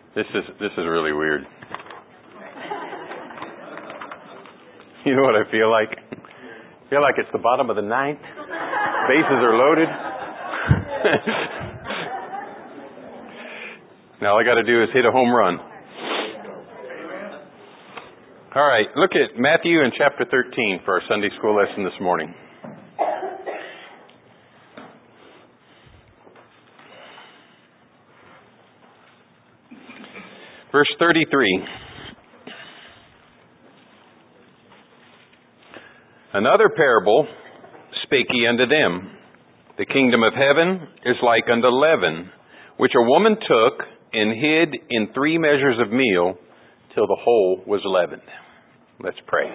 This is really weird. You know what I feel like? I feel like it's the bottom of the ninth. Bases are loaded. Now all I got to do is hit a home run. All right, look at Matthew in chapter 13 for our Sunday school lesson this morning. Verse 33. Another parable spake he unto them. The kingdom of heaven is like unto leaven, which a woman took and hid in 3 measures of meal till the whole was leavened. Let's pray.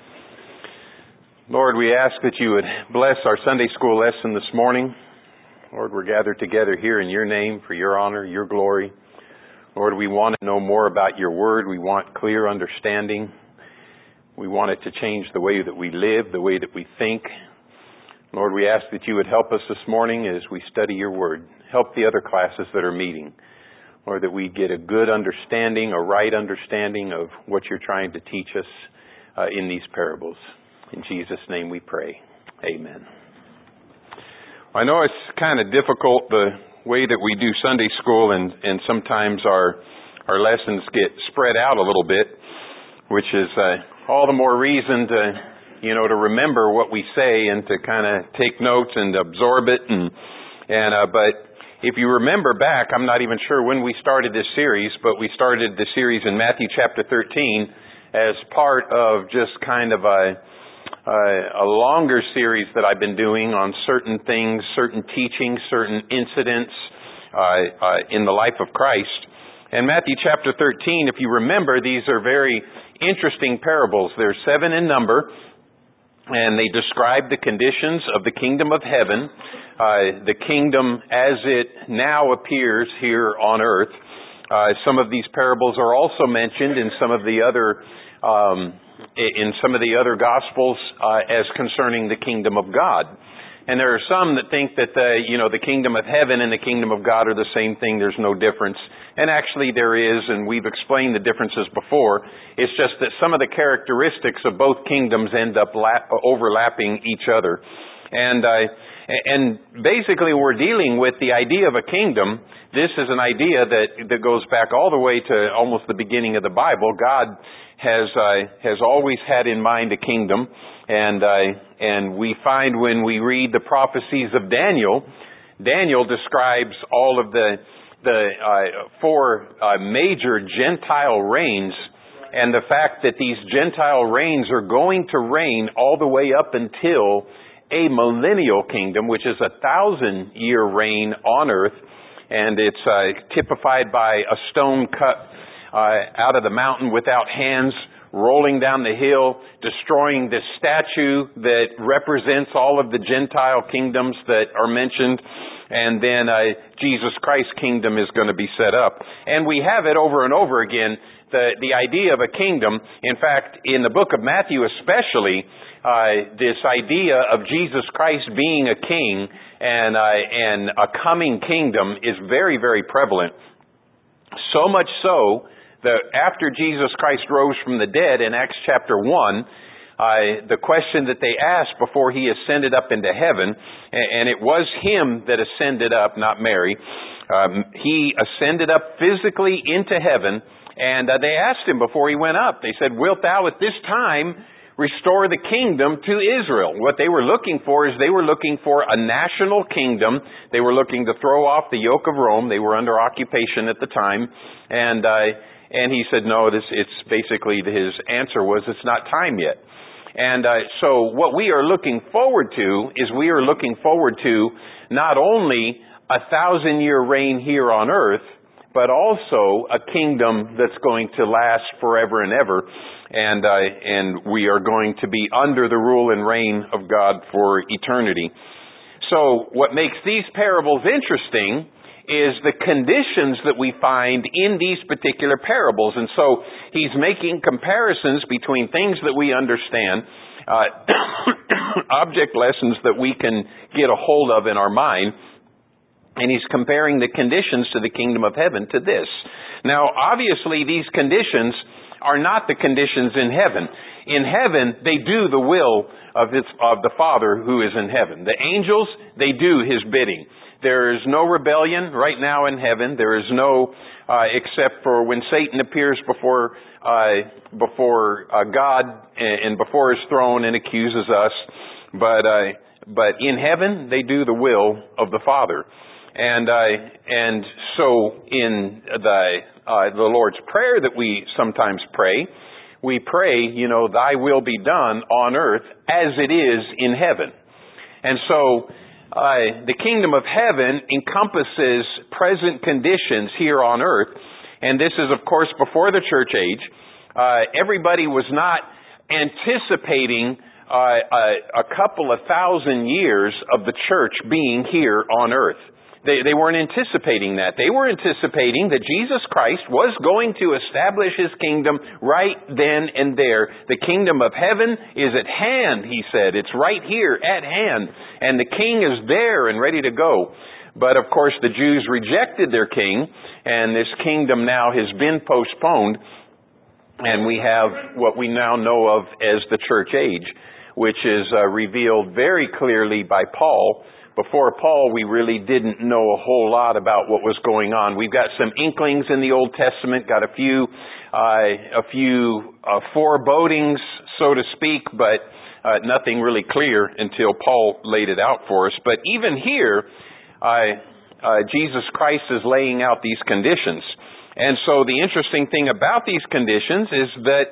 Lord, we ask that you would bless our Sunday school lesson this morning. Lord, we're gathered together here in your name for your honor, your glory. Lord, we want to know more about your word. We want clear understanding. We want it to change the way that we live, the way that we think. Lord, we ask that you would help us this morning as we study your word. Help the other classes that are meeting. Lord, that we get a good understanding, a right understanding of what you're trying to teach us in these parables. In Jesus' name we pray. Amen. I know it's kind of difficult the way that we do Sunday school, and sometimes our lessons get spread out a little bit, which is all the more reason to remember what we say and to kind of take notes and absorb it. But if you remember back, I'm not even sure when we started this series, but we started the series in Matthew chapter 13 as part of just kind of a longer series that I've been doing on certain things, certain teachings, certain incidents in the life of Christ. And Matthew chapter 13, if you remember, these are very interesting parables. They're 7 in number, and they describe the conditions of the kingdom of heaven, the kingdom as it now appears here on earth. Some of these parables are also mentioned in some of the other Gospels as concerning the kingdom of God. And there are some that think that the kingdom of heaven and the kingdom of God are the same thing. There's no difference. And actually there is, and we've explained the differences before. It's just that some of the characteristics of both kingdoms end up overlapping each other. And basically we're dealing with the idea of a kingdom. This is an idea that goes back all the way to almost the beginning of the Bible. God has always had in mind a kingdom, and we find when we read the prophecies of Daniel describes all of the 4 major Gentile reigns, and the fact that these Gentile reigns are going to reign all the way up until a millennial kingdom, which is a 1,000-year reign on earth, and it's typified by a stone cut out of the mountain without hands, rolling down the hill, destroying the statue that represents all of the Gentile kingdoms that are mentioned, and then Jesus Christ's kingdom is going to be set up. And we have it over and over again, the idea of a kingdom. In fact, in the book of Matthew especially, this idea of Jesus Christ being a king and a coming kingdom is very, very prevalent. So much so that after Jesus Christ rose from the dead in Acts chapter 1, the question that they asked before he ascended up into heaven, and it was him that ascended up, not Mary. He ascended up physically into heaven, and they asked him before he went up. They said, "Wilt thou at this time restore the kingdom to Israel?" What they were looking for is they were looking for a national kingdom. They were looking to throw off the yoke of Rome. They were under occupation at the time, and he said, no, it's basically his answer was, it's not time yet. And so what we are looking forward to is we are looking forward to not only a 1,000-year reign here on earth, but also a kingdom that's going to last forever and ever. And we are going to be under the rule and reign of God for eternity. So what makes these parables interesting is the conditions that we find in these particular parables. And so he's making comparisons between things that we understand, object lessons that we can get a hold of in our mind, And he's comparing the conditions to the kingdom of heaven to this. Now, obviously, these conditions are not the conditions in heaven. In heaven, they do the will of the Father who is in heaven. The angels, they do His bidding. There is no rebellion right now in heaven. There is no, except for when Satan appears before God and before His throne and accuses us. But in heaven, they do the will of the Father. And so in the Lord's Prayer that we sometimes pray, we pray, Thy will be done on earth as it is in heaven. And so the kingdom of heaven encompasses present conditions here on earth. And this is, of course, before the church age. Everybody was not anticipating a couple of thousand years of the church being here on earth. They weren't anticipating that. They were anticipating that Jesus Christ was going to establish His kingdom right then and there. The kingdom of heaven is at hand, He said. It's right here at hand. And the king is there and ready to go. But of course the Jews rejected their king, and this kingdom now has been postponed. And we have what we now know of as the church age, which is revealed very clearly by Paul. Before Paul, we really didn't know a whole lot about what was going on. We've got some inklings in the Old Testament, got a few forebodings, so to speak, but nothing really clear until Paul laid it out for us. But even here, Jesus Christ is laying out these conditions. And so the interesting thing about these conditions is that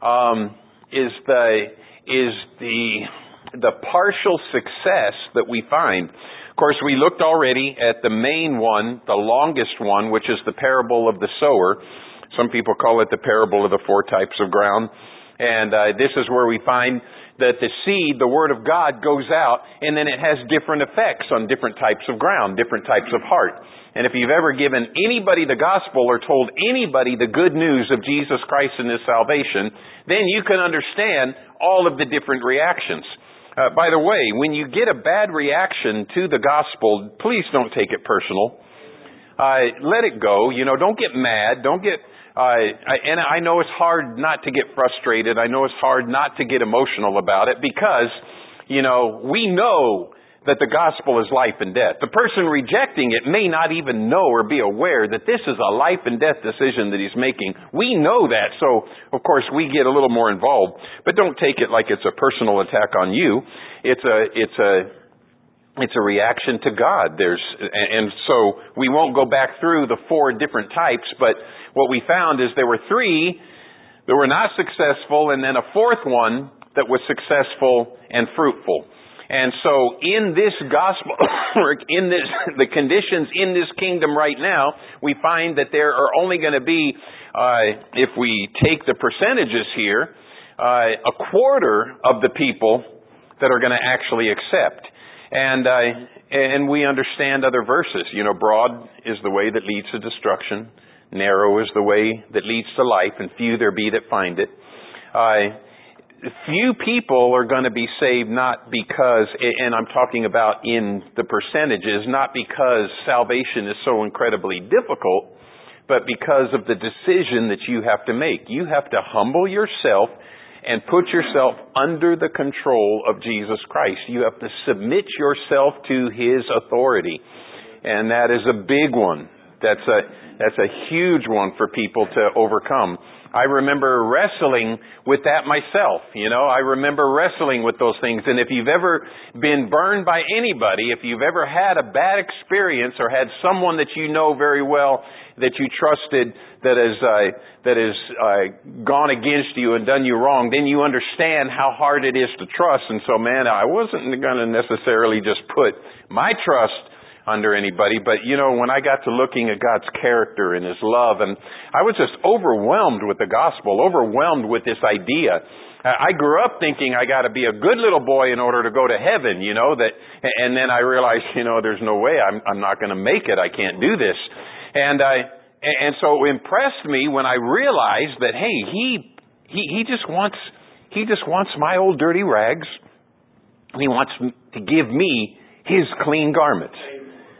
the partial success that we find. Of course, we looked already at the main one, the longest one, which is the parable of the sower. Some people call it the parable of the 4 types of ground. And this is where we find that the seed, the Word of God, goes out, and then it has different effects on different types of ground, different types of heart. And if you've ever given anybody the gospel or told anybody the good news of Jesus Christ and His salvation, then you can understand all of the different reactions. By the way, when you get a bad reaction to the gospel, please don't take it personal. Let it go. Don't get mad. Don't get... and I know it's hard not to get frustrated. I know it's hard not to get emotional about it because, we know that the gospel is life and death. The person rejecting it may not even know or be aware that this is a life and death decision that he's making. We know that, so of course we get a little more involved. But don't take it like it's a personal attack on you. It's a reaction to God. And so we won't go back through the 4 different types, but what we found is there were 3 that were not successful, and then a 4th one that was successful and fruitful. And so in this gospel, the conditions in this kingdom right now, we find that there are only going to be, if we take the percentages here, a quarter of the people that are going to actually accept. And we understand other verses. Broad is the way that leads to destruction. Narrow is the way that leads to life, and few there be that find it. Few people are going to be saved not because, and I'm talking about in the percentages, not because salvation is so incredibly difficult, but because of the decision that you have to make. You have to humble yourself and put yourself under the control of Jesus Christ. You have to submit yourself to His authority. And that is a big one. That's a huge one for people to overcome. I remember wrestling with that myself. I remember wrestling with those things. And if you've ever been burned by anybody, if you've ever had a bad experience or had someone that you know very well that you trusted that has gone against you and done you wrong, then you understand how hard it is to trust. And so, man, I wasn't going to necessarily just put my trust under anybody, but when I got to looking at God's character and His love, and I was just overwhelmed with the gospel, overwhelmed with this idea. I grew up thinking I got to be a good little boy in order to go to heaven, and then I realized, there's no way I'm not going to make it. I can't do this. And so it impressed me when I realized that, hey, he just wants my old dirty rags. He wants to give me His clean garments.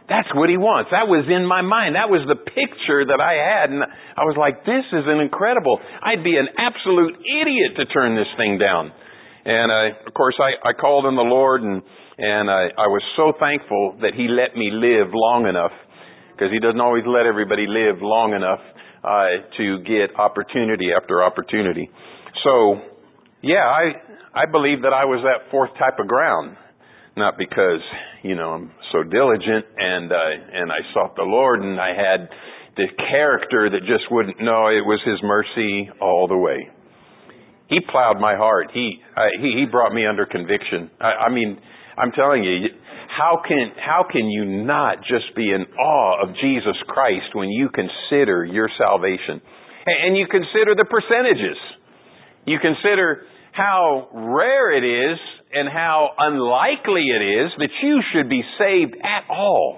That's what He wants. That was in my mind. That was the picture that I had. And I was like, this is an incredible. I'd be an absolute idiot to turn this thing down. And of course, I called on the Lord, and I was so thankful that He let me live long enough, because He doesn't always let everybody live long enough to get opportunity after opportunity. So, yeah, I believe that I was that fourth type of ground. Not because, I'm so diligent and I sought the Lord and I had the character that just wouldn't. No, it was His mercy all the way. He plowed my heart. He brought me under conviction. I mean, I'm telling you, how can you not just be in awe of Jesus Christ when you consider your salvation? And you consider the percentages. You consider how rare it is and how unlikely it is that you should be saved at all.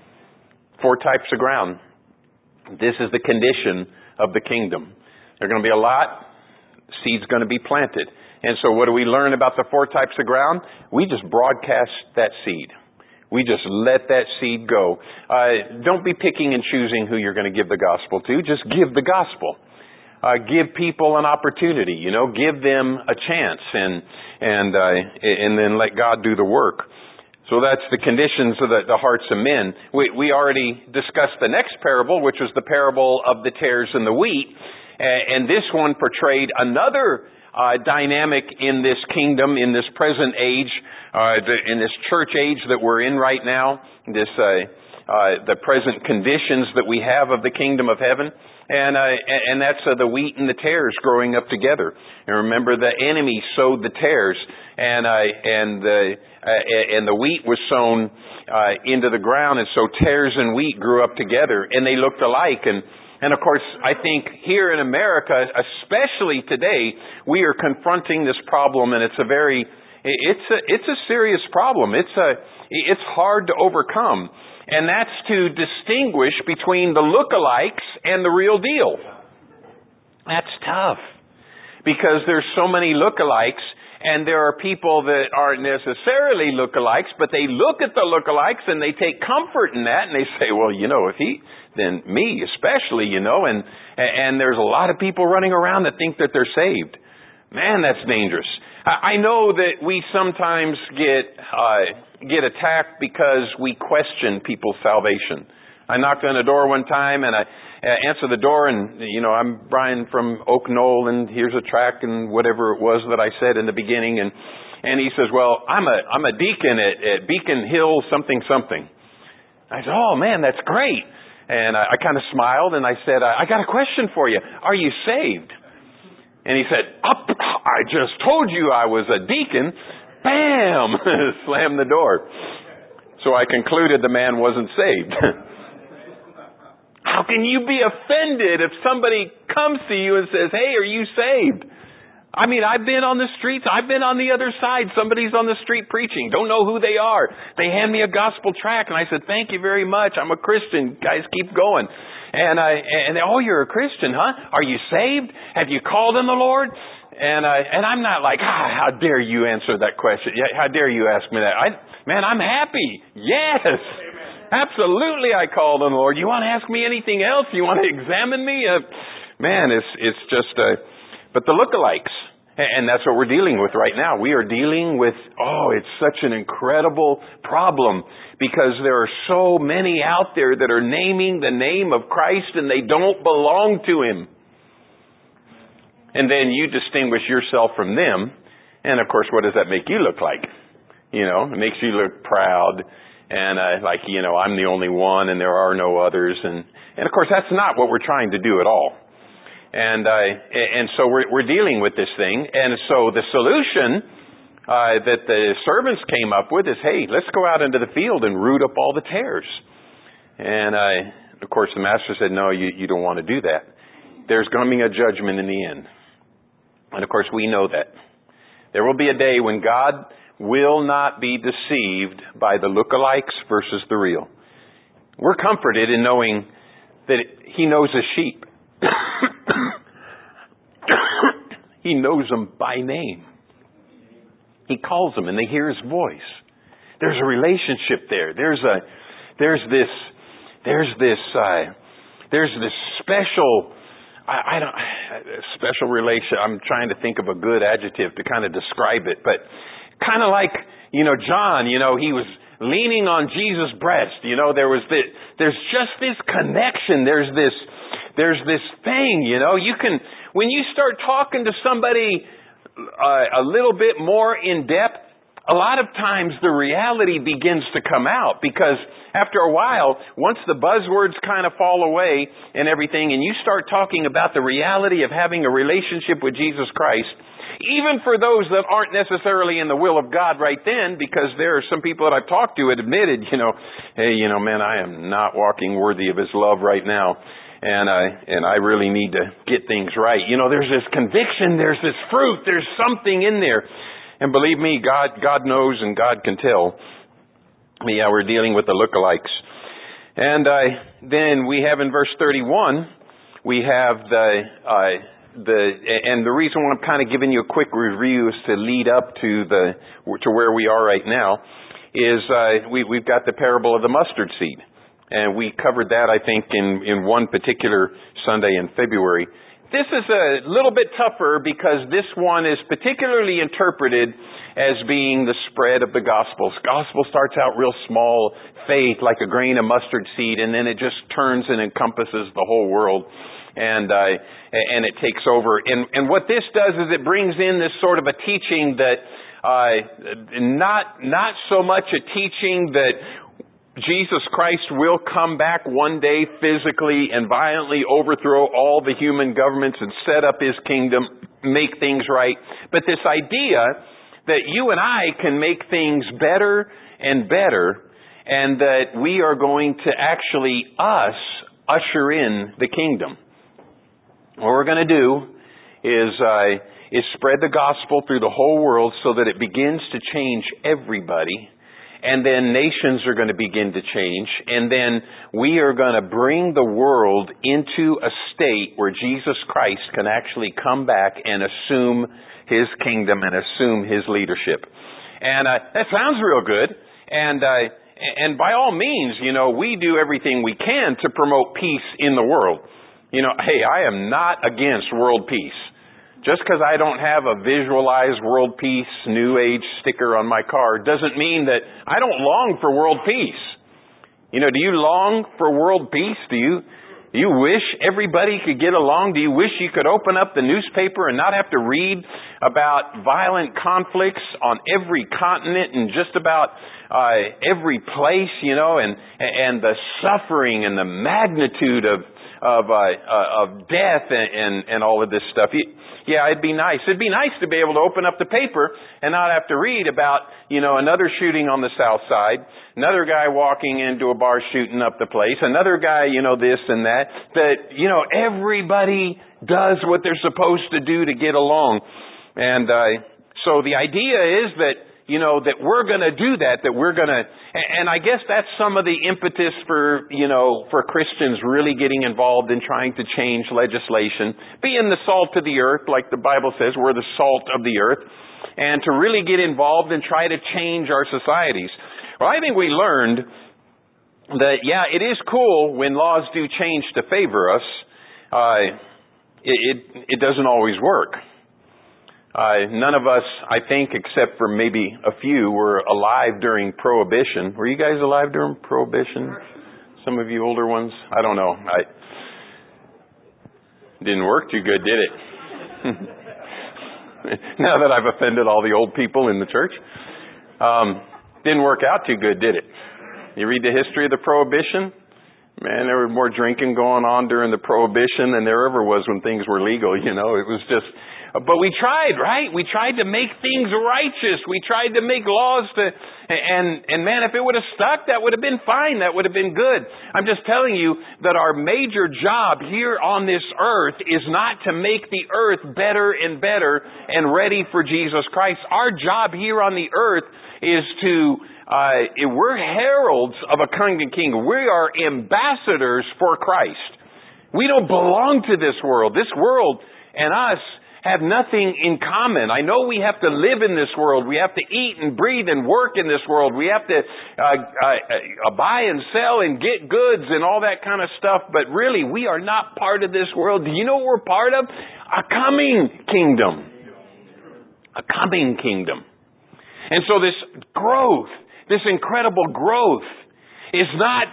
4 types of ground. This is the condition of the kingdom. There are going to be a lot. Seed's going to be planted. And so what do we learn about the 4 types of ground? We just broadcast that seed. We just let that seed go. Don't be picking and choosing who you're going to give the gospel to. Just give the gospel. Give people an opportunity, give them a chance, and then let God do the work. So that's the conditions of the hearts of men. We already discussed the next parable, which was the parable of the tares and the wheat, and this one portrayed another dynamic in this kingdom, in this present age, in this church age that we're in right now, the present conditions that we have of the kingdom of heaven. And that's the wheat and the tares growing up together. And remember, the enemy sowed the tares, and the wheat was sown into the ground, and so tares and wheat grew up together, and they looked alike. And of course, I think here in America, especially today, we are confronting this problem, and it's a serious problem. It's hard to overcome. And that's to distinguish between the lookalikes and the real deal. That's tough. Because there's so many lookalikes, and there are people that aren't necessarily lookalikes, but they look at the lookalikes and they take comfort in that, and they say, well, if he, then me especially, and there's a lot of people running around that think that they're saved. Man, that's dangerous. I know that we sometimes get attacked because we question people's salvation. I knocked on a door one time, and I answered the door, and I'm Brian from Oak Knoll, and here's a tract and whatever it was that I said in the beginning, and he says, well, I'm a deacon at Beacon Hill something. I said, oh man, that's great. And I kind of smiled, and I said, I got a question for you. Are you saved? And he said, I just told you I was a deacon. Bam! Slammed the door. So I concluded the man wasn't saved. How can you be offended if somebody comes to you and says, hey, are you saved? I mean, I've been on the streets. I've been on the other side. Somebody's on the street preaching. Don't know who they are. They hand me a gospel tract, and I said, thank you very much. I'm a Christian. Guys, keep going. And oh, you're a Christian, huh? Are you saved? Have you called on the Lord? And I'm not like, how dare you answer that question? How dare you ask me that? I'm happy. Yes. Absolutely, I called on the Lord. You want to ask me anything else? You want to examine me? It's just, but the lookalikes, and that's what we're dealing with right now. We are dealing with, it's such an incredible problem, because there are so many out there that are naming the name of Christ and they don't belong to Him. And then you distinguish yourself from them. And of course, what does that make you look like? It makes you look proud. And I'm the only one and there are no others. And of course, that's not what we're trying to do at all. And so we're dealing with this thing. And so the solution that the servants came up with is, hey, let's go out into the field and root up all the tares. And of course, the master said, no, you don't want to do that. There's coming a judgment in the end. And of course, we know that. There will be a day when God will not be deceived by the lookalikes versus the real. We're comforted in knowing that He knows His sheep. He knows them by name. He calls them and they hear His voice. There's a relationship there. There's there's this special, special relation. I'm trying to think of a good adjective to kind of describe it, but kind of like, John, he was leaning on Jesus' breast. There's just this connection. There's this thing, when you start talking to somebody a little bit more in depth, a lot of times the reality begins to come out, because after a while, once the buzzwords kind of fall away and everything, and you start talking about the reality of having a relationship with Jesus Christ, even for those that aren't necessarily in the will of God right then, because there are some people that I've talked to that admitted, hey, man, I am not walking worthy of His love right now. And I really need to get things right. There's this conviction, there's this fruit, there's something in there. And believe me, God knows and God can tell. Yeah, we're dealing with the lookalikes. And then we have in verse 31, we have and the reason why I'm kind of giving you a quick review is to lead up to where we are right now, is we've got the parable of the mustard seed. And we covered that, I think, in one particular Sunday in February. This is a little bit tougher because this one is particularly interpreted as being the spread of the Gospels. Gospel starts out real small, faith, like a grain of mustard seed, and then it just turns and encompasses the whole world. And it takes over. And what this does is it brings in this sort of a teaching that, not so much a teaching that Jesus Christ will come back one day physically and violently overthrow all the human governments and set up His kingdom, make things right. But this idea that you and I can make things better and better, and that we are going to actually, usher in the kingdom. What we're going to do is spread the gospel through the whole world so that it begins to change everybody. And then nations are going to begin to change. And then we are going to bring the world into a state where Jesus Christ can actually come back and assume His kingdom and assume His leadership. And that sounds real good. And by all means, we do everything we can to promote peace in the world. Hey, I am not against world peace. Just because I don't have a visualized world peace, New Age sticker on my car doesn't mean that I don't long for world peace. Do you long for world peace? Do you wish everybody could get along? Do you wish you could open up the newspaper and not have to read about violent conflicts on every continent and just about every place, and the suffering and the magnitude of death and all of this stuff? Yeah, it'd be nice. It'd be nice to be able to open up the paper and not have to read about, another shooting on the south side, another guy walking into a bar shooting up the place, another guy, this and that, everybody does what they're supposed to do to get along. And so the idea is that, that we're going to do that we're going to, and I guess that's some of the impetus for Christians really getting involved in trying to change legislation, being the salt of the earth, like the Bible says, we're the salt of the earth, and to really get involved and try to change our societies. Well, I think we learned that, it is cool when laws do change to favor us. It doesn't always work. None of us, I think, except for maybe a few, were alive during Prohibition. Were you guys alive during Prohibition? Some of you older ones? I don't know. Didn't work too good, did it? Now that I've offended all the old people in the church. Didn't work out too good, did it? You read the history of the Prohibition? Man, there was more drinking going on during the Prohibition than there ever was when things were legal, It was just... But we tried, right? We tried to make things righteous. We tried to make laws and man, if it would have stuck, that would have been fine. That would have been good. I'm just telling you that our major job here on this earth is not to make the earth better and better and ready for Jesus Christ. Our job here on the earth is we're heralds of a coming king. We are ambassadors for Christ. We don't belong to this world. This world and us have nothing in common. I know we have to live in this world. We have to eat and breathe and work in this world. We have to buy and sell and get goods and all that kind of stuff. But really, we are not part of this world. Do you know what we're part of? A coming kingdom. A coming kingdom. And so this growth, this incredible growth it's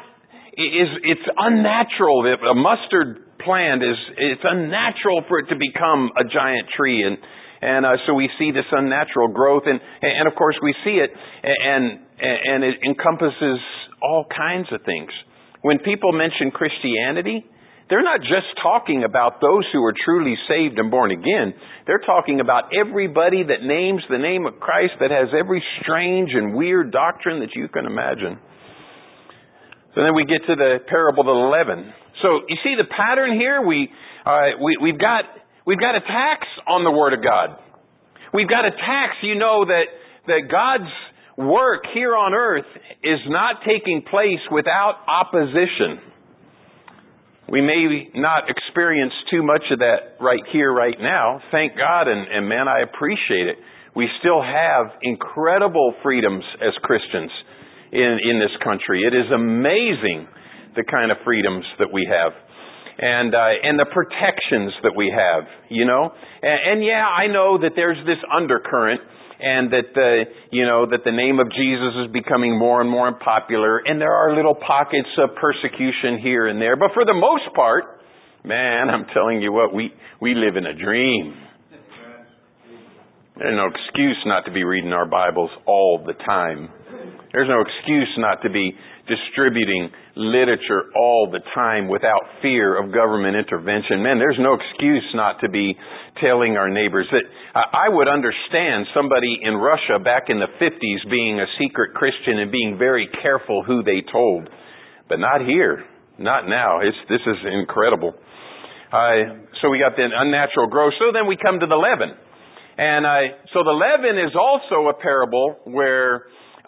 unnatural. A mustard plant it's unnatural for it to become a giant tree. And so we see this unnatural growth. And of course we see it and it encompasses all kinds of things. When people mention Christianity, they're not just talking about those who are truly saved and born again. They're talking about everybody that names the name of Christ, that has every strange and weird doctrine that you can imagine. So then we get to the parable of the leaven. So you see the pattern here. We've got a tax on the Word of God. We've got a tax. You know that God's work here on earth is not taking place without opposition. We may not experience too much of that right here, right now. Thank God, and man, I appreciate it. We still have incredible freedoms as Christians in this country. It is amazing the kind of freedoms that we have, and the protections that we have. You know, and yeah, I know that there's this undercurrent. And that the name of Jesus is becoming more and more unpopular, and there are little pockets of persecution here and there. But for the most part, man, I'm telling you what, we live in a dream. There's no excuse not to be reading our Bibles all the time. There's no excuse not to be distributing literature all the time without fear of government intervention. Man, there's no excuse not to be telling our neighbors that I would understand somebody in Russia back in the 50s being a secret Christian and being very careful who they told. But not here. Not now. This is incredible. So we got the unnatural growth. So then we come to the leaven. And so the leaven is also a parable where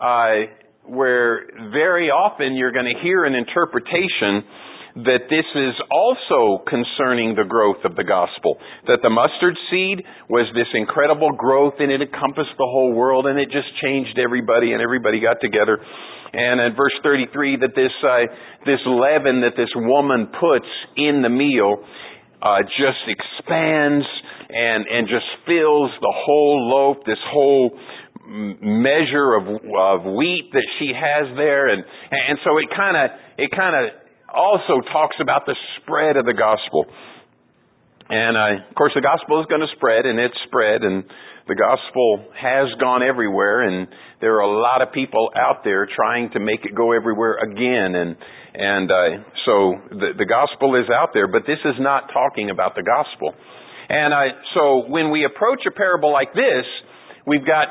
very often you're going to hear an interpretation that this is also concerning the growth of the gospel. That the mustard seed was this incredible growth and it encompassed the whole world and it just changed everybody and everybody got together. And in verse 33 that this leaven that this woman puts in the meal just expands and just fills the whole loaf, this whole measure of wheat that she has there, and so it kind of also talks about the spread of the gospel. And of course the gospel is going to spread, and it's spread, and the gospel has gone everywhere, and there are a lot of people out there trying to make it go everywhere again, and so the gospel is out there, but this is not talking about the gospel. And so when we approach a parable like this, we've got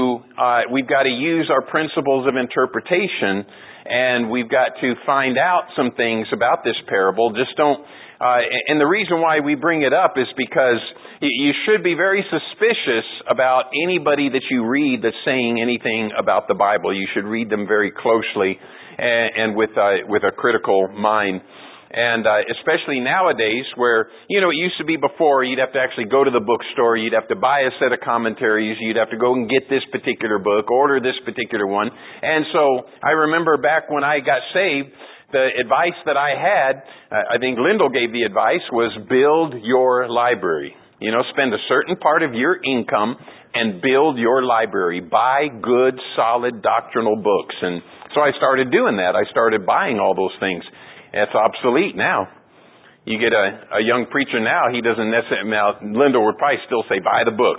to use our principles of interpretation, and we've got to find out some things about this parable. Just don't. And the reason why we bring it up is because you should be very suspicious about anybody that you read that's saying anything about the Bible. You should read them very closely and with a critical mind. And especially nowadays where, it used to be before you'd have to actually go to the bookstore, you'd have to buy a set of commentaries, you'd have to go and get this particular book, order this particular one. And so I remember back when I got saved, the advice that I had, I think Lyndall gave the advice, was build your library. Spend a certain part of your income and build your library. Buy good, solid doctrinal books. And so I started doing that. I started buying all those things. It's obsolete now. You get a young preacher now, he doesn't necessarily, Linda would probably still say, buy the books,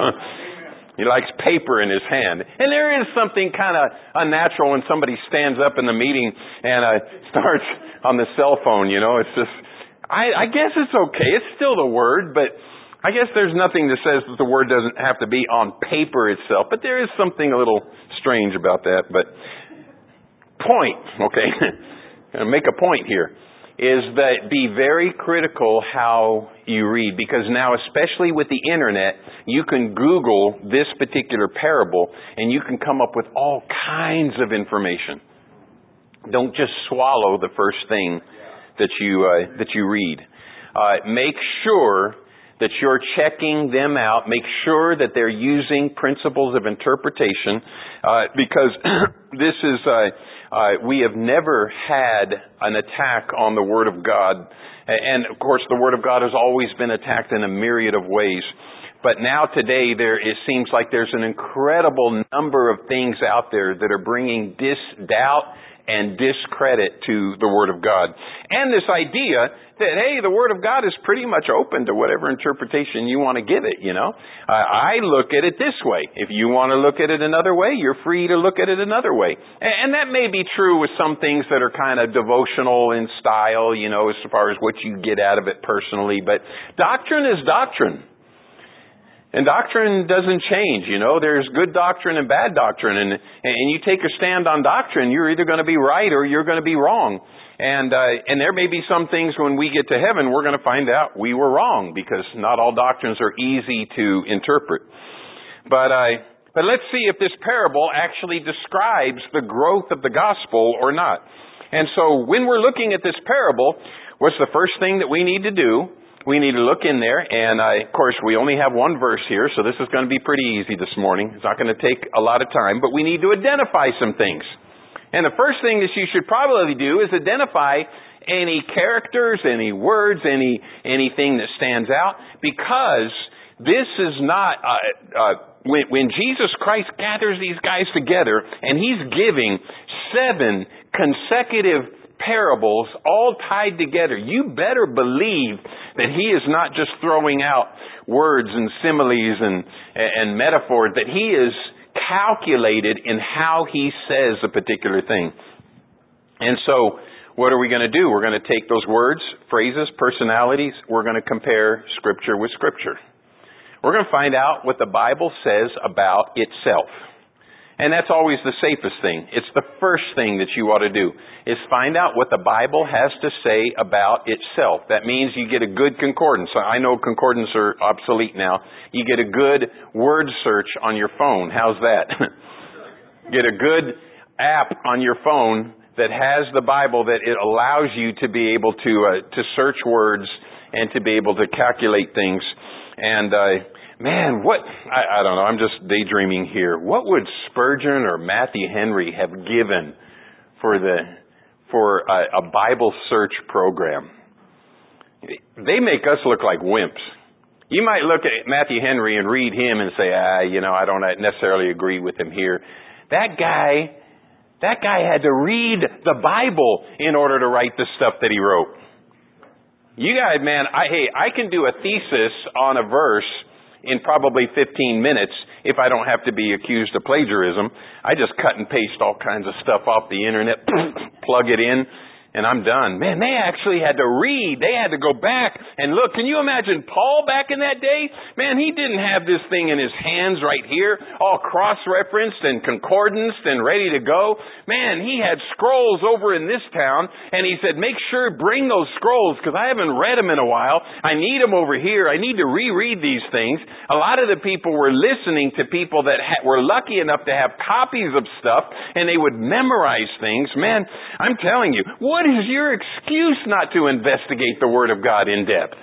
He likes paper in his hand. And there is something kind of unnatural when somebody stands up in the meeting and starts on the cell phone, It's just, I guess it's okay. It's still the Word, but I guess there's nothing that says that the Word doesn't have to be on paper itself. But there is something a little strange about that. But point, okay? And make a point here, is that be very critical how you read, because now, especially with the internet, you can Google this particular parable and you can come up with all kinds of information. Don't just swallow the first thing that you read. Make sure that you're checking them out. Make sure that they're using principles of interpretation, because this is, we have never had an attack on the Word of God. And of course, the Word of God has always been attacked in a myriad of ways. But now today, it seems like there's an incredible number of things out there that are bringing doubt and discredit to the Word of God. And this idea that, hey, the Word of God is pretty much open to whatever interpretation you want to give it, you know. I look at it this way. If you want to look at it another way, you're free to look at it another way. And that may be true with some things that are kind of devotional in style, you know, as far as what you get out of it personally. But doctrine is doctrine. And doctrine doesn't change, you know. There's good doctrine and bad doctrine. And you take a stand on doctrine, you're either going to be right or you're going to be wrong. And there may be some things when we get to heaven, we're going to find out we were wrong, because not all doctrines are easy to interpret. But let's see if this parable actually describes the growth of the gospel or not. And so when we're looking at this parable, what's the first thing that we need to do? We need to look in there, and of course we only have one verse here, so this is going to be pretty easy this morning. It's not going to take a lot of time, but we need to identify some things. And the first thing that you should probably do is identify any characters, any words, anything that stands out, because this is not, when Jesus Christ gathers these guys together, and He's giving 7 consecutive parables all tied together, you better believe that He is not just throwing out words and similes and metaphors, that He is calculated in how He says a particular thing. And so, what are we going to do? We're going to take those words, phrases, personalities, we're going to compare Scripture with Scripture. We're going to find out what the Bible says about itself. And that's always the safest thing. It's the first thing that you ought to do, is find out what the Bible has to say about itself. That means you get a good concordance. I know concordance are obsolete now. You get a good word search on your phone. How's that? Get a good app on your phone that has the Bible, that it allows you to be able to search words and to be able to calculate things. And man, I don't know, I'm just daydreaming here. What would Spurgeon or Matthew Henry have given for a Bible search program? They make us look like wimps. You might look at Matthew Henry and read him and say, I don't necessarily agree with him here. That guy had to read the Bible in order to write the stuff that he wrote. You guys, man, I can do a thesis on a verse in probably 15 minutes if I don't have to be accused of plagiarism. I just cut and paste all kinds of stuff off the internet, plug it in, and I'm done. Man, they actually had to read. They had to go back and look. Can you imagine Paul back in that day? Man, he didn't have this thing in his hands right here, all cross-referenced and concordanced and ready to go. Man, he had scrolls over in this town, and he said, make sure, bring those scrolls, because I haven't read them in a while. I need them over here. I need to reread these things. A lot of the people were listening to people that were lucky enough to have copies of stuff, and they would memorize things. Man, I'm telling you, what is your excuse not to investigate the Word of God in depth?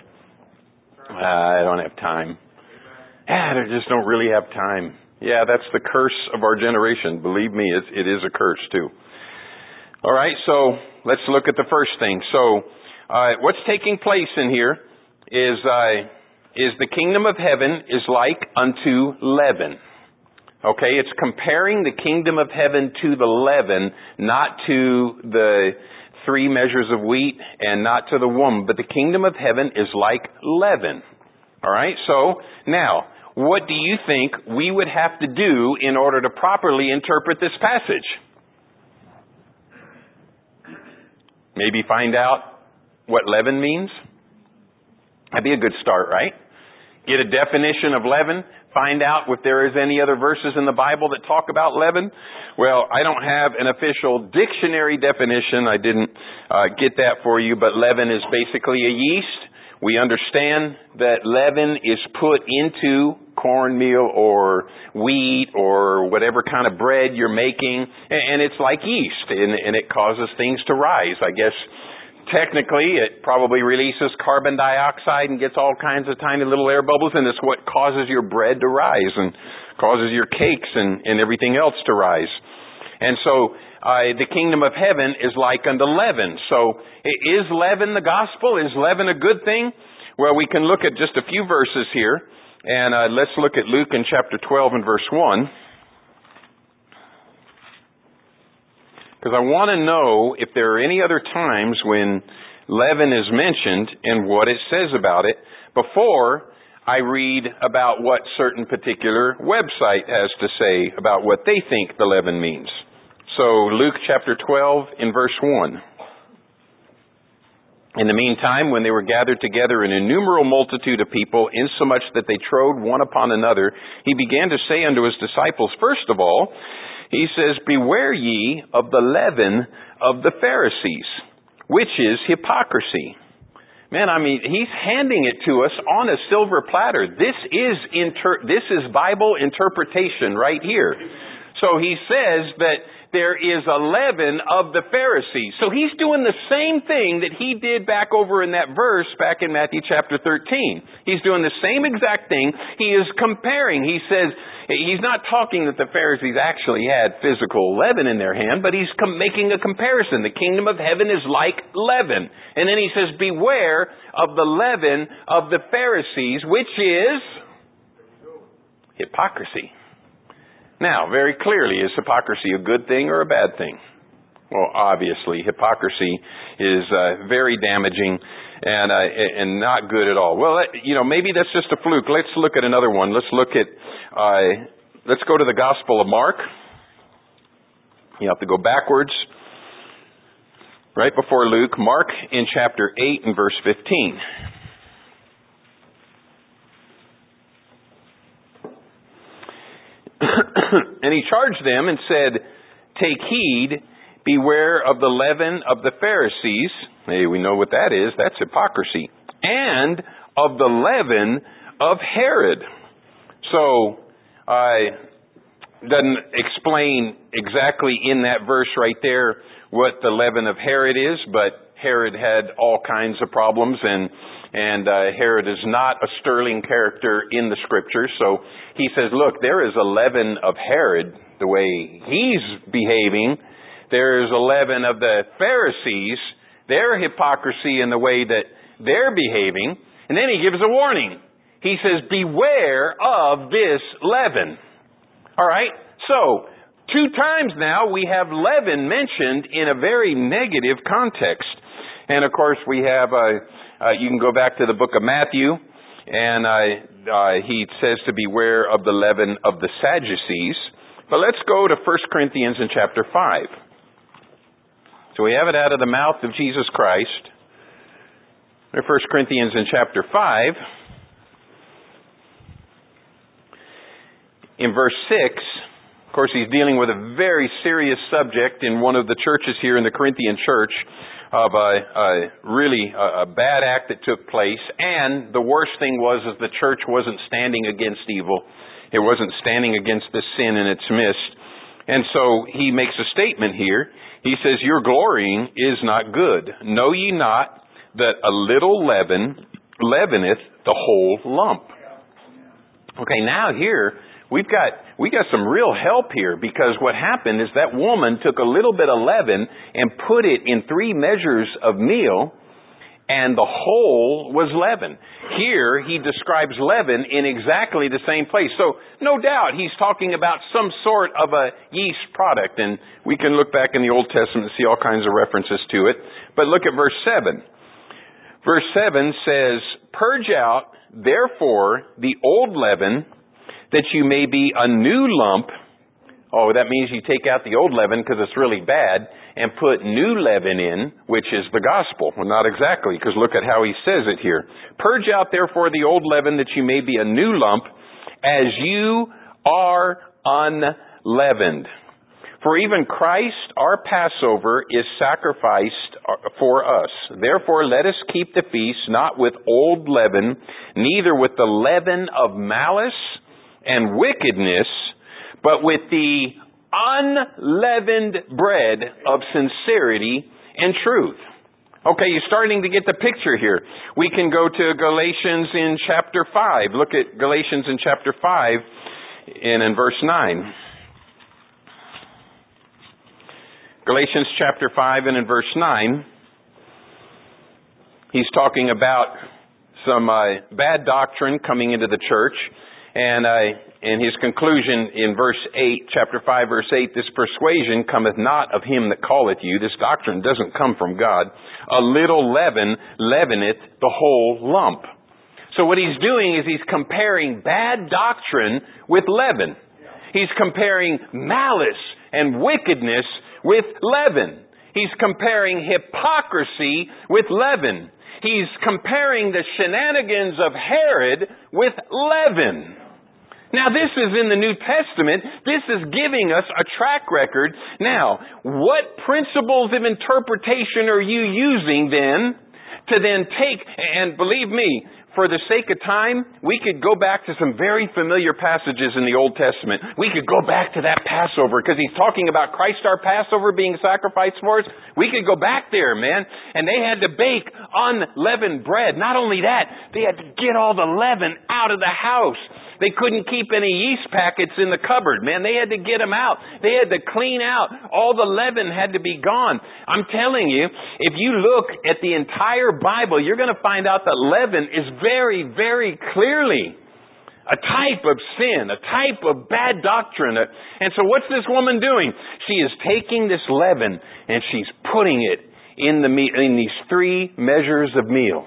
I don't have time. I just don't really have time. Yeah, that's the curse of our generation. Believe me, it is a curse too. All right, so let's look at the first thing. So, what's taking place in here is the kingdom of heaven is like unto leaven. Okay, it's comparing the kingdom of heaven to the leaven, not to the 3 measures of wheat and not to the womb, but the kingdom of heaven is like leaven. All right, so now, what do you think we would have to do in order to properly interpret this passage? Maybe find out what leaven means? That'd be a good start, right? Get a definition of leaven. Find out if there is any other verses in the Bible that talk about leaven. Well, I don't have an official dictionary definition. I didn't get that for you, but leaven is basically a yeast. We understand that leaven is put into cornmeal or wheat or whatever kind of bread you're making, and it's like yeast, and it causes things to rise. I guess technically, it probably releases carbon dioxide and gets all kinds of tiny little air bubbles, and it's what causes your bread to rise and causes your cakes and everything else to rise. And so, the kingdom of heaven is like unto leaven. So, is leaven the gospel? Is leaven a good thing? Well, we can look at just a few verses here, and let's look at Luke in chapter 12 and verse 1. Because I want to know if there are any other times when leaven is mentioned and what it says about it before I read about what certain particular website has to say about what they think the leaven means. So Luke chapter 12 in verse 1. In the meantime, when they were gathered together an innumerable multitude of people, insomuch that they trode one upon another, he began to say unto his disciples, first of all, he says, beware ye of the leaven of the Pharisees, which is hypocrisy. Man, I mean, he's handing it to us on a silver platter. This is Bible interpretation right here. So he says that there is a leaven of the Pharisees. So he's doing the same thing that he did back over in that verse back in Matthew chapter 13. He's doing the same exact thing. He is comparing. He says, he's not talking that the Pharisees actually had physical leaven in their hand, but he's making a comparison. The kingdom of heaven is like leaven. And then he says, beware of the leaven of the Pharisees, which is hypocrisy. Now, very clearly, is hypocrisy a good thing or a bad thing? Well, obviously, hypocrisy is very damaging and not good at all. Well, maybe that's just a fluke. Let's look at another one. Let's go to the Gospel of Mark. You have to go backwards. Right before Luke, Mark in chapter 8 and verse 15. And he charged them and said, take heed, beware of the leaven of the Pharisees. Hey, we know what that is. That's hypocrisy. And of the leaven of Herod. So, doesn't explain exactly in that verse right there what the leaven of Herod is, but Herod had all kinds of problems, and Herod is not a sterling character in the Scriptures. So he says, look, there is a leaven of Herod, the way he's behaving. There is a leaven of the Pharisees, their hypocrisy in the way that they're behaving. And then he gives a warning. He says, beware of this leaven. All right? So, 2 times now we have leaven mentioned in a very negative context. And of course we have, you can go back to the book of Matthew, and he says to beware of the leaven of the Sadducees. But let's go to 1 Corinthians in chapter 5. So we have it out of the mouth of Jesus Christ. 1 Corinthians in chapter 5. In verse 6, of course, he's dealing with a very serious subject in one of the churches here in the Corinthian church of a bad act that took place. And the worst thing was is the church wasn't standing against evil. It wasn't standing against the sin in its midst. And so he makes a statement here. He says, your glorying is not good. Know ye not that a little leaven leaveneth the whole lump? Okay, now here, we got some real help here, because what happened is that woman took a little bit of leaven and put it in 3 measures of meal, and the whole was leaven. Here, he describes leaven in exactly the same place. So, no doubt, he's talking about some sort of a yeast product, and we can look back in the Old Testament and see all kinds of references to it. But look at verse 7. Verse 7 says, purge out, therefore, the old leaven, that you may be a new lump. Oh, that means you take out the old leaven because it's really bad and put new leaven in, which is the gospel. Well, not exactly, because look at how he says it here. Purge out therefore the old leaven, that you may be a new lump, as you are unleavened. For even Christ, our Passover, is sacrificed for us. Therefore let us keep the feast not with old leaven, neither with the leaven of malice and wickedness, but with the unleavened bread of sincerity and truth. Okay, you're starting to get the picture here. We can go to Galatians in chapter 5. Look at Galatians in chapter 5 and in verse 9. Galatians chapter 5 and in verse 9, he's talking about some bad doctrine coming into the church. And his conclusion in verse 8, chapter 5, verse 8, this persuasion cometh not of him that calleth you. This doctrine doesn't come from God. A little leaven leaveneth the whole lump. So what he's doing is he's comparing bad doctrine with leaven. He's comparing malice and wickedness with leaven. He's comparing hypocrisy with leaven. He's comparing the shenanigans of Herod with leaven. Now, this is in the New Testament. This is giving us a track record. Now, what principles of interpretation are you using then to then take, and believe me, for the sake of time, we could go back to some very familiar passages in the Old Testament. We could go back to that Passover because he's talking about Christ our Passover being sacrificed for us. We could go back there, man. And they had to bake unleavened bread. Not only that, they had to get all the leaven out of the house. They couldn't keep any yeast packets in the cupboard, man. They had to get them out. They had to clean out. All the leaven had to be gone. I'm telling you, if you look at the entire Bible, you're going to find out that leaven is very, very clearly a type of sin, a type of bad doctrine. And so what's this woman doing? She is taking this leaven and she's putting it in these 3 measures of meal.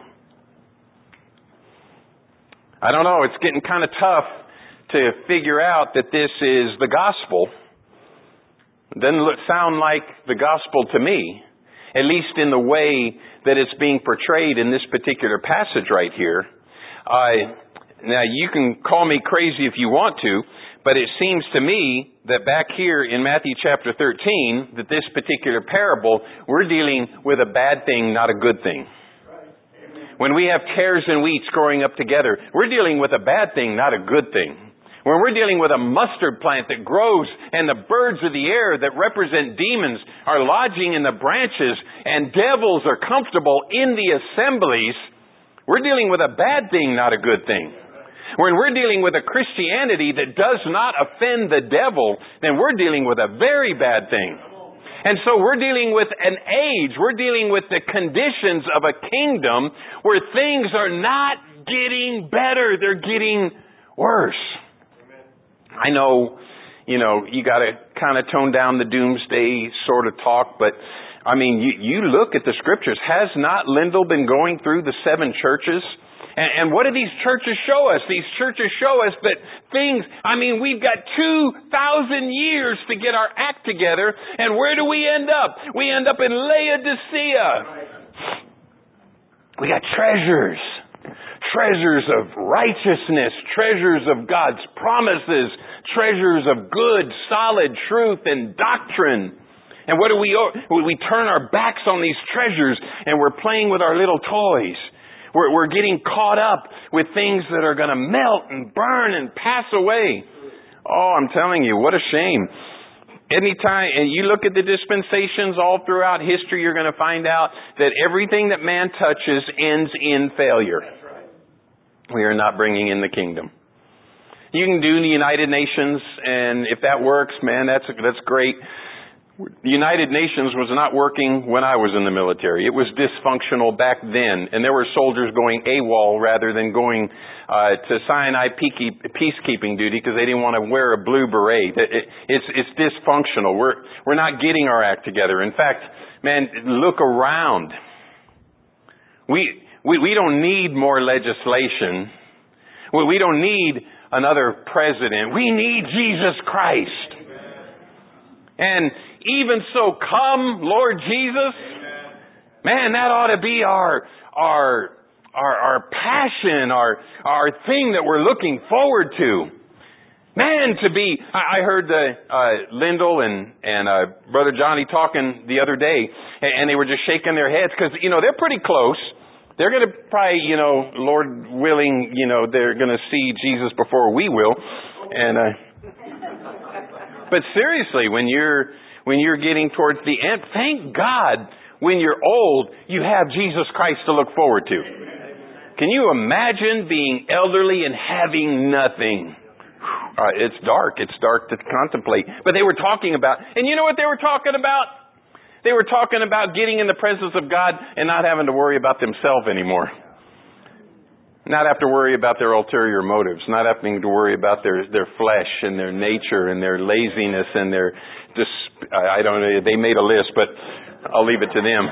I don't know, it's getting kind of tough to figure out that this is the gospel. It doesn't sound like the gospel to me, at least in the way that it's being portrayed in this particular passage right here. Now, you can call me crazy if you want to, but it seems to me that back here in Matthew chapter 13, that this particular parable, we're dealing with a bad thing, not a good thing. When we have tares and wheats growing up together, we're dealing with a bad thing, not a good thing. When we're dealing with a mustard plant that grows and the birds of the air that represent demons are lodging in the branches and devils are comfortable in the assemblies, we're dealing with a bad thing, not a good thing. When we're dealing with a Christianity that does not offend the devil, then we're dealing with a very bad thing. And so we're dealing with an age, we're dealing with the conditions of a kingdom where things are not getting better, they're getting worse. I know, you got to kind of tone down the doomsday sort of talk, but I mean, you look at the scriptures. Has not Lindell been going through the 7 churches? And what do these churches show us? These churches show us that we've got 2,000 years to get our act together, and where do we end up? We end up in Laodicea. We got treasures of righteousness, treasures of God's promises, treasures of good, solid truth and doctrine. And what do? We turn our backs on these treasures, and we're playing with our little toys. We're getting caught up with things that are going to melt and burn and pass away. Oh, I'm telling you, what a shame. Anytime, and you look at the dispensations all throughout history, you're going to find out that everything that man touches ends in failure. We are not bringing in the kingdom. You can do the United Nations, and if that works, man, that's great. The United Nations was not working when I was in the military. It was dysfunctional back then, and there were soldiers going AWOL rather than going to Sinai peacekeeping duty because they didn't want to wear a blue beret. It's dysfunctional. We're not getting our act together. In fact, man, look around. We don't need more legislation. We don't need another president. We need Jesus Christ. And even so, come, Lord Jesus. Amen. Man, that ought to be our passion, our thing that we're looking forward to. Man, I heard Lindell and Brother Johnny talking the other day, and they were just shaking their heads because, they're pretty close. They're going to probably, Lord willing, they're going to see Jesus before we will. But seriously, when you're getting towards the end, thank God when you're old, you have Jesus Christ to look forward to. Can you imagine being elderly and having nothing? It's dark. It's dark to contemplate. But they were talking about, and you know what they were talking about? They were talking about getting in the presence of God and not having to worry about themselves anymore. Not have to worry about their ulterior motives. Not having to worry about their flesh and their nature and their laziness and their I don't know. They made a list, but I'll leave it to them.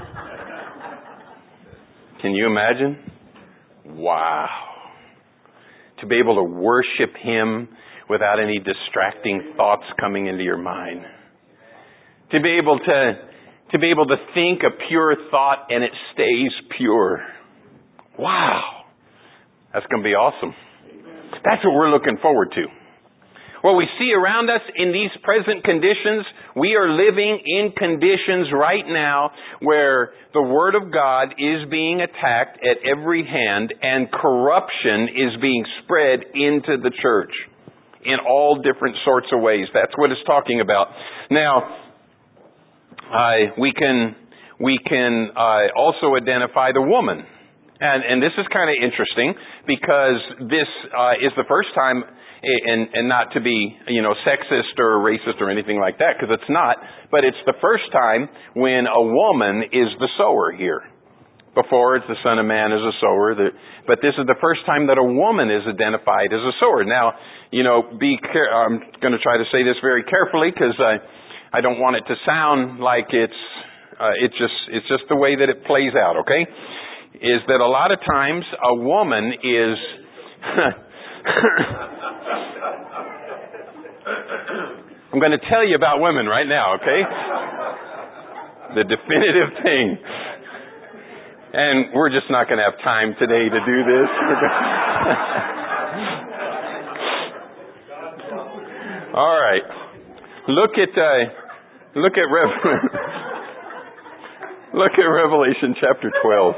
Can you imagine? Wow. To be able to worship Him without any distracting thoughts coming into your mind. To be able to think a pure thought and it stays pure. Wow. That's going to be awesome. That's what we're looking forward to. What we see around us in these present conditions, we are living in conditions right now where the Word of God is being attacked at every hand and corruption is being spread into the church in all different sorts of ways. That's what it's talking about. Now, we can also identify the woman. And this is kind of interesting because this is the first time, and not to be, sexist or racist or anything like that, because it's not, but it's the first time when a woman is the sower here. Before, it's the Son of Man as a sower, but this is the first time that a woman is identified as a sower. Now, I'm going to try to say this very carefully because I don't want it to sound like it's just the way that it plays out, okay? Is that a lot of times a woman is I'm going to tell you about women right now, okay? The definitive thing. And we're just not going to have time today to do this. All right. Look at Revelation chapter 12.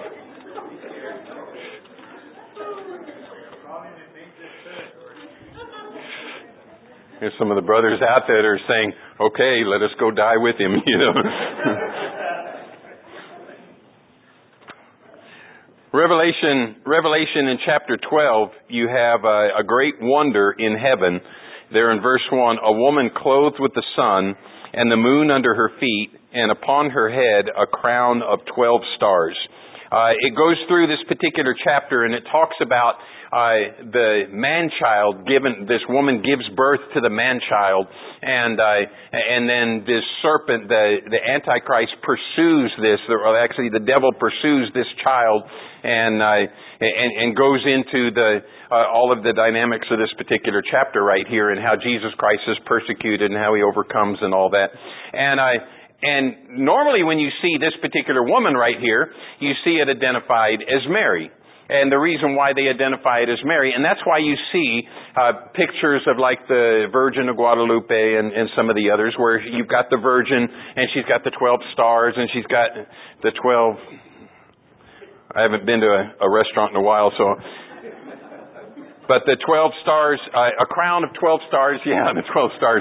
There's some of the brothers out there that are saying, okay, let us go die with him, Revelation in chapter 12, you have a great wonder in heaven. There in verse 1, a woman clothed with the sun and the moon under her feet, and upon her head a crown of 12 stars. It goes through this particular chapter and it talks about the man-child this woman gives birth to the man-child, and then this serpent, the Antichrist pursues this, or actually the devil pursues this child, and goes into all of the dynamics of this particular chapter right here, and how Jesus Christ is persecuted and how He overcomes and all that. And normally when you see this particular woman right here, you see it identified as Mary. And the reason why they identify it as Mary, and that's why you see pictures of like the Virgin of Guadalupe and some of the others, where you've got the Virgin and she's got the 12 stars and she's got the 12... I haven't been to a restaurant in a while, so... But the 12 stars, a crown of 12 stars, yeah, the 12 stars.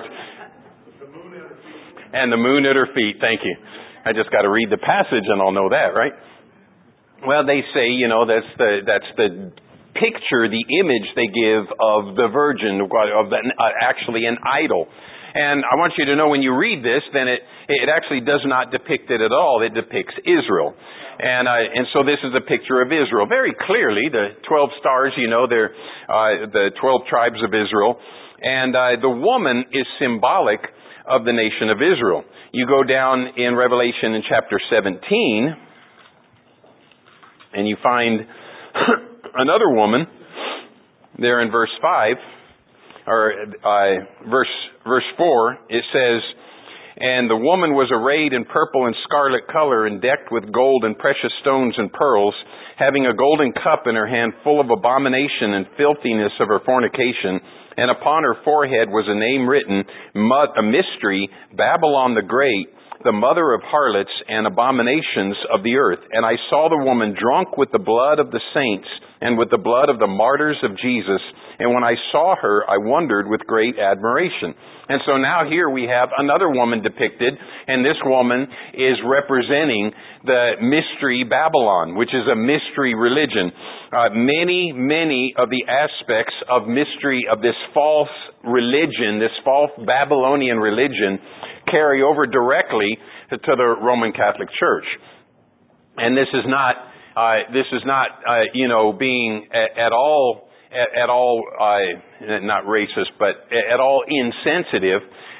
And the moon at her feet, thank you. I just got to read the passage and I'll know that, right? Well, they say, that's the picture, the image they give of the Virgin, actually an idol. And I want you to know when you read this, then it actually does not depict it at all. It depicts Israel. And so this is a picture of Israel. Very clearly, the 12 stars, they're the 12 tribes of Israel. And the woman is symbolic of the nation of Israel. You go down in Revelation in chapter 17, and you find another woman there in verse 5, or verse 4, it says, and the woman was arrayed in purple and scarlet color and decked with gold and precious stones and pearls, having a golden cup in her hand full of abomination and filthiness of her fornication. And upon her forehead was a name written, a mystery, Babylon the Great, the mother of harlots and abominations of the earth. And I saw the woman drunk with the blood of the saints and with the blood of the martyrs of Jesus. And when I saw her, I wondered with great admiration. And so now here we have another woman depicted, and this woman is representing the mystery Babylon, which is a mystery religion. Many of the aspects of mystery of this false religion, this false Babylonian religion, carry over directly to the Roman Catholic Church. And this is not being at all not racist, but at all insensitive,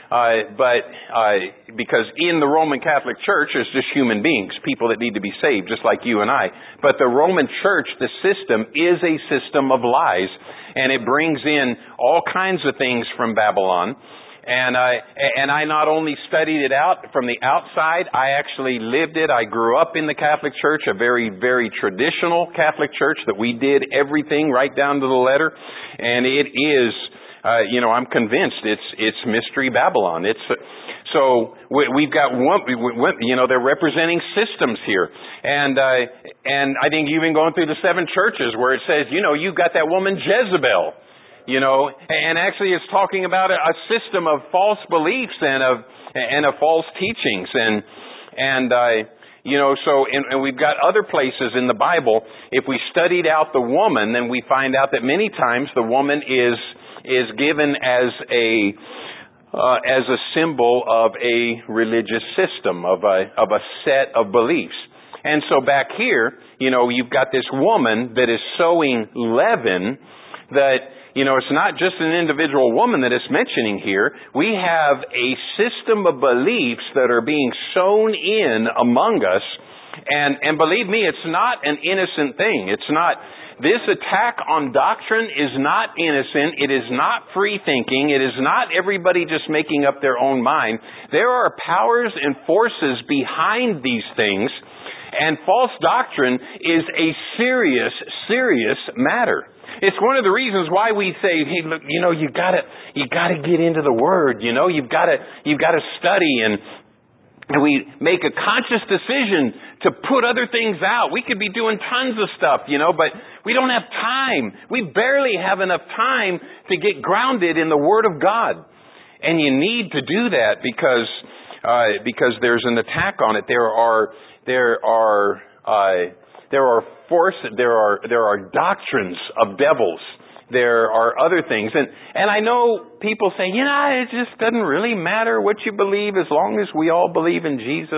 because in the Roman Catholic Church there's just human beings, people that need to be saved, just like you and I. But the Roman Church, the system, is a system of lies, and it brings in all kinds of things from Babylon. And I not only studied it out from the outside, I actually lived it. I grew up in the Catholic Church, a very, very traditional Catholic Church that we did everything right down to the letter. And it is, I'm convinced it's Mystery Babylon. So we've got one, they're representing systems here. And I think you've been going through the 7 churches where it says, you've got that woman Jezebel. And actually it's talking about a system of false beliefs and of false teachings. And we've got other places in the Bible. If we studied out the woman, then we find out that many times the woman is given as a symbol of a religious system, of a set of beliefs. And so back here, you've got this woman that is sowing leaven that, it's not just an individual woman that is mentioning here. We have a system of beliefs that are being sown in among us. And believe me, it's not an innocent thing. It's not, this attack on doctrine is not innocent. It is not free thinking. It is not everybody just making up their own mind. There are powers and forces behind these things. And false doctrine is a serious, serious matter. It's one of the reasons why we say, hey, look, you gotta get into the Word, you've gotta study, and we make a conscious decision to put other things out. We could be doing tons of stuff, but we don't have time. We barely have enough time to get grounded in the Word of God. And you need to do that because there's an attack on it. There are doctrines of devils. There are other things. And I know people say, it just doesn't really matter what you believe as long as we all believe in Jesus.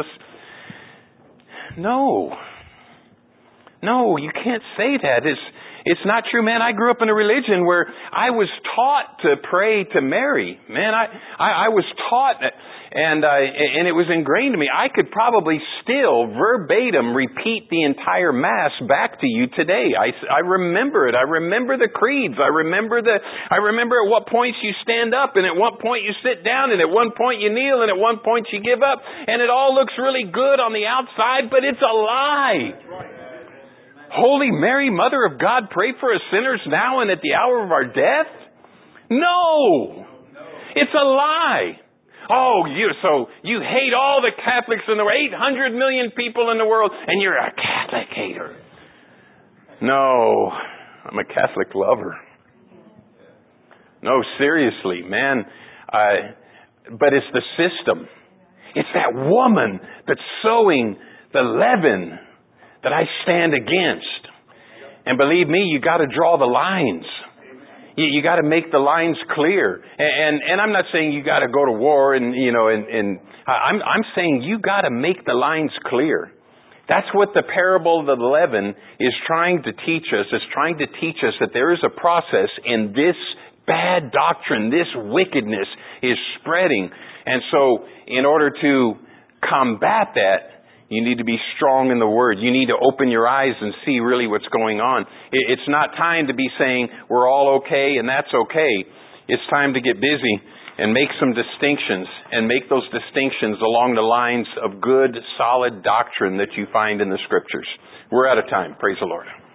No, you can't say that. It's not true, man. I grew up in a religion where I was taught to pray to Mary. Man, I was taught, and it was ingrained in me. I could probably still verbatim repeat the entire Mass back to you today. I remember it. I remember the creeds. I remember at what points you stand up, and at what point you sit down, and at one point you kneel, and at one point you give up. And it all looks really good on the outside, but it's a lie. Holy Mary, Mother of God, pray for us sinners now and at the hour of our death? No! It's a lie. Oh, so you hate all the Catholics in the world, 800 million people in the world, and you're a Catholic hater. No, I'm a Catholic lover. No, seriously, man. But it's the system. It's that woman that's sowing the leaven that I stand against. And believe me, you got to draw the lines. You got to make the lines clear. And I'm not saying you got to go to war and I'm saying you got to make the lines clear. That's what the parable of the leaven is trying to teach us. It's trying to teach us that there is a process, and this bad doctrine, this wickedness is spreading. And so in order to combat that, you need to be strong in the Word. You need to open your eyes and see really what's going on. It's not time to be saying we're all okay and that's okay. It's time to get busy and make some distinctions, and make those distinctions along the lines of good, solid doctrine that you find in the Scriptures. We're out of time. Praise the Lord.